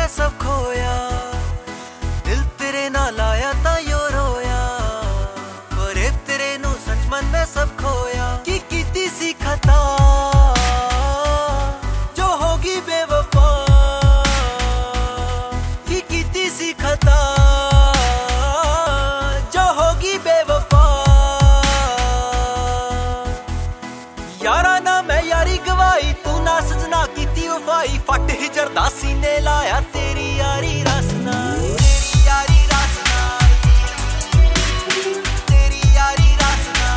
सब खोया, दिल तेरे नाल आया ता यो रोया, पर तेरे नू सच मन में सब खोया। की कीती सी खता जो होगी बेवफा, की कीती सी खता जो होगी बेवफा। यारा ना मैं यारी गवाई, तू ना सजना कीती वफाई, फट हिजर दा सीने लाया तेरी यारी रसना, तेरी यारी रसना, तेरी यारी रसना।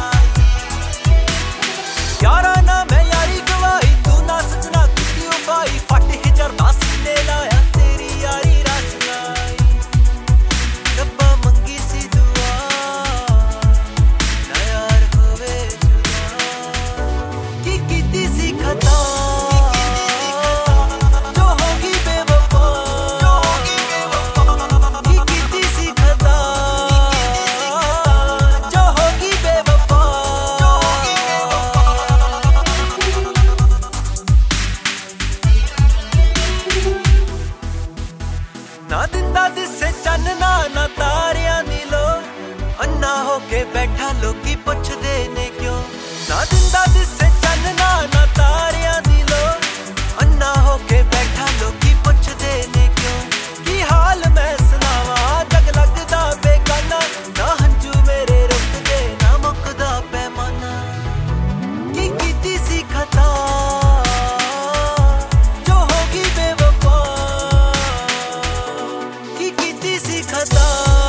यारा ना मैं यारी गवाई, तू ना सजना कीती वफाई, फट हिजर दा सीने लाया तेरी यारी रसना। रब्बा मंगी सी दुआ ना यार होवे जुदा, की कीती सी खता जो होगी बेवफा, की कीती सी खता जो होगी बेवफा। ना दिंदा दिसे चन्नना ना तारियां दी लो, अन्ना होके बैठा लोकी पुछदे ने क्यों। ना दिंदा दिसे चन्नना ना तारियां दी लो, अन्ना होके बैठा लोकी पुछदे ने क्यों। की हाल मैं सुनावा जग लगदा बेगाना, ना हंजू मेरे रुकदे ना मुकदा पैमाना। की कीती सी खता जो होगी बेवफा, की कीती सी खता।